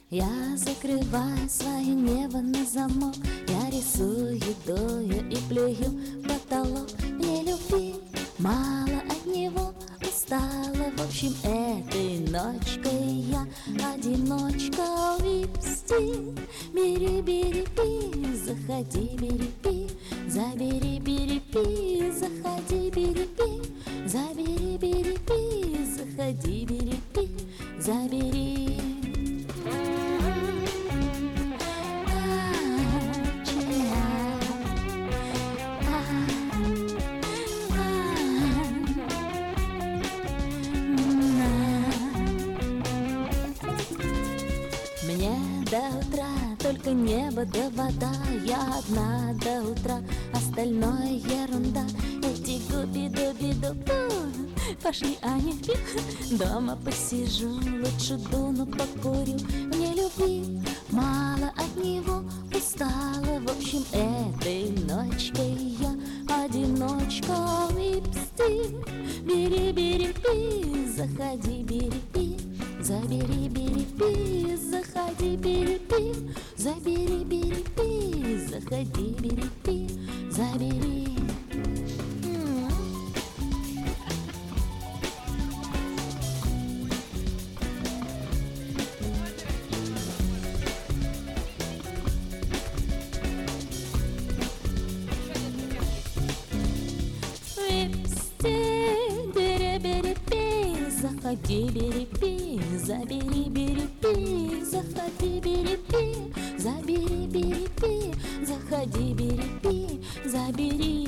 Я закрываю свое небо на замок, я рисую, дую и плюю в потолок. Мне любви мало от него, устала. В общем, этой ночкой я одиночка. Липстик, бери, бери, пи, заходи, бери, пи, забери, бери, пи, заходи, бери, пи, забери, бери, пи, заходи, бери, пи, забери. Мне до утра только небо да вода, я одна до утра, остальное ерунда. Эти губи-дуби-ду-ду, пошли, Аня, дома посижу, лучше дуну покурю. Мне любви мало от него, устала. В общем, этой ночкой я одиночка. Липстик, бери, бери, пи, заходи, бери, пи, забери, бери, пи, заходи, бери, пи, забери, бери, пи, заходи, бери, пи, забери. Липстик, бери, бери, пи, заходи, бери, пи, забери, бери, пи, заходи, бери, пи, забери, бери, пи, заходи, бери, пи, забери.